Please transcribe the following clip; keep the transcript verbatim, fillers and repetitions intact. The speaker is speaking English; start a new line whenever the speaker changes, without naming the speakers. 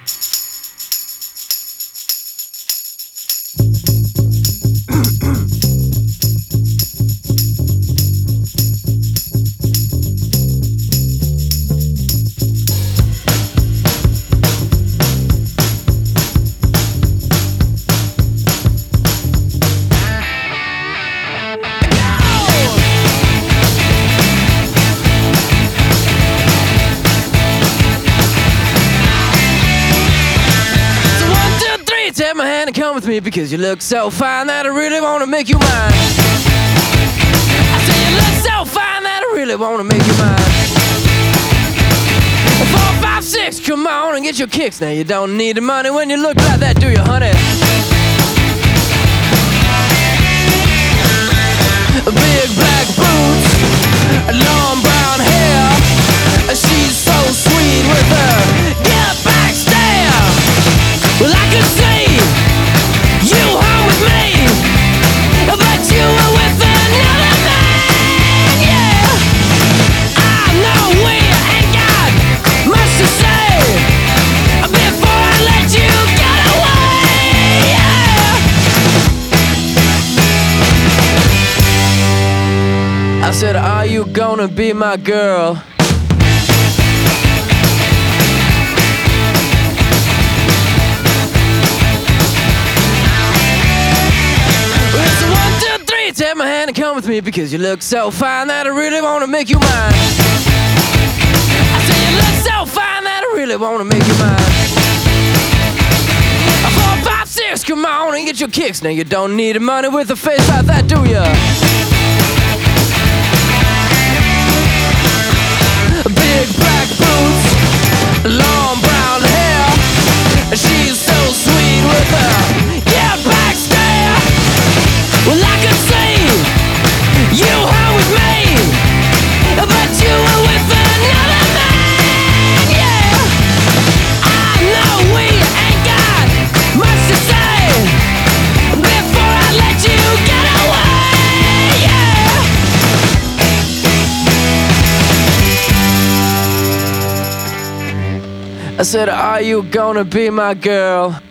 Take my hand and come with me, because you look so fine that I really wanna make you mine. I say you look so fine that I really wanna make you mine. Four, five, six, come on and get your kicks. Now you don't need the money when you look like that, do you, honey? Big black boots, long brown hair. She's so sweet with her get back stare. Well, I could see you home with me, but you were with another man, yeah. I know we ain't got much to say before I let you get away, yeah. I said, are you gonna be my girl? Take my hand and come with me, because you look so fine that I really wanna make you mine. I say you look so fine that I really wanna make you mine. Four, five, six, come on and get your kicks. Now you don't need the money with a face like that, do ya? Big black boots, long brown hair. She's so sweet with her get back stare. Well, I could see you home with me, but you were with another man, yeah. I know we ain't got much to say before I let you get away, yeah. I said, are you gonna be my girl?